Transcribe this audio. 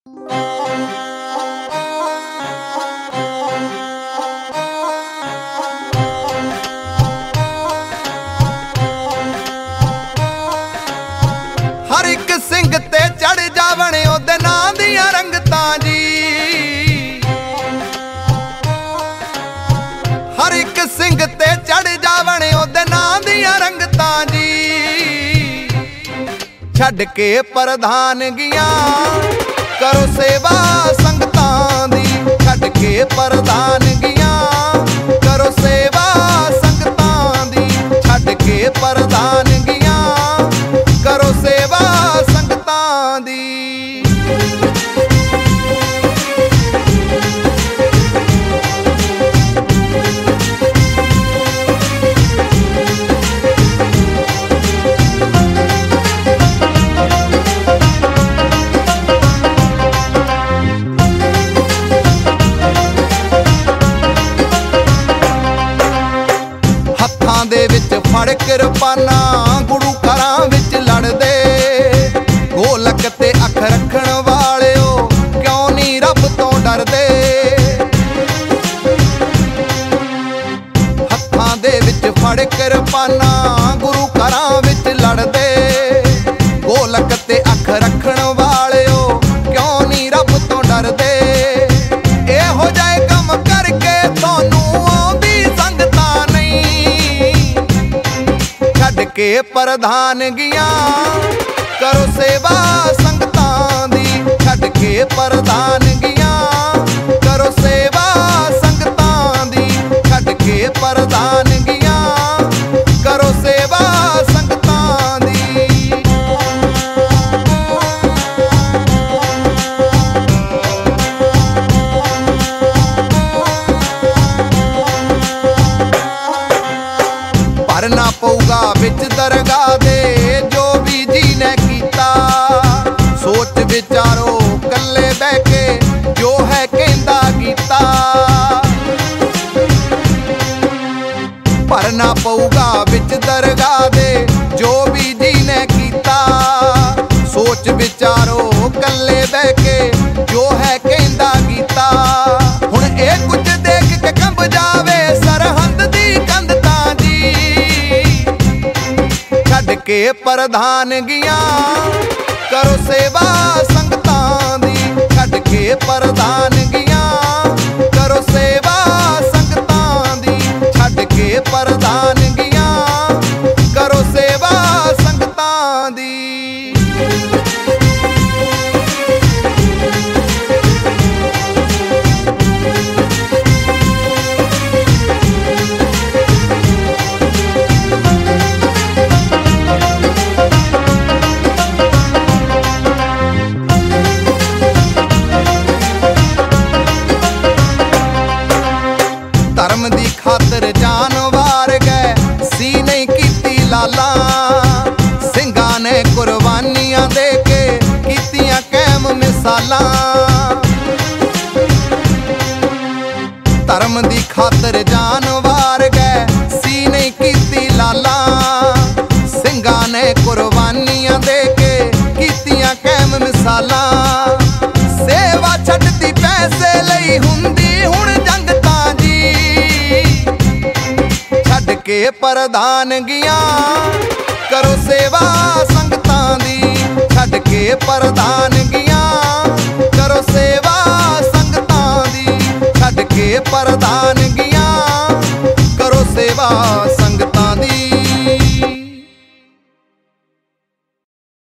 हर एक सिंह ते चढ़ जावण ओदे नां दियां रंगतां जी। हर एक सिंह ते चढ़ जावण ओदे नां दियां रंगतां जी। छड्ड के प्रधानगियां करो सेवा संगतां दी। छड्ड के प्रधानगियां करो सेवा संगतां दी। छड्ड के प्रधानगियां करो सेवा संगतां दी। हत्थां दे विच फड़ किरपाना गुरु घरां विच लड़दे। गोलक ते अख रखण वालिओ क्यों नी रब तो डरदे। हत्थां दे विच फड़ किरपाना गुरु घरां विच लड़दे। गोलक ते अख रखण वालिओ क्यों नी रब तो डरदे। एहो जाए कम करके तुहानू आउंदी संगतां नहीं। छड्ड के प्रधानगियां करो सेवा संगतां दी। छड्ड के प्रधानगियां करो सेवा संगतां दी। छड्ड के प्रधानगियां करो सेवा संगतां दी। भरना पऊगा विच दरगाह दे जो भी जी ने कीता। सोच विचारो कल्ले बह के जो है कहंदा गीता। भरना पऊगा विच दरगाह दे जो भी जी ने कीता। सोच विचारो कल्ले बह के जो है कहंदा गीता। हुण ए कुछ देख के कंब जावे सरहद दी कंध तां जी। छड्ड के प्रधानगियां करो सेवा संगतां दी। छड्ड के प्रधानगियां करो सेवा संगतां दी। छड्ड के प्रधानगियां करो सेवा संगतां दी। धर्म दी खातर जान वार गए सी नहीं कीती लाला। ਸਿੰਘਾਂ ने कुर्बानियां दे के कीतियां कायम मिसालां। धर्म दी खातर जान वार गए सी नहीं कीती लाला। ਸਿੰਘਾਂ ने कुर्बानियां दे के कीतियां कायम मिसालां। सेवा छड्डदी पैसे लई हुंदी हुण जंग तां जी। छड्ड के प्रधानगियां करो सेवा संगतां दी। छड्ड के प्रधानगियां करो सेवा संगतां दी। छड्ड के प्रधान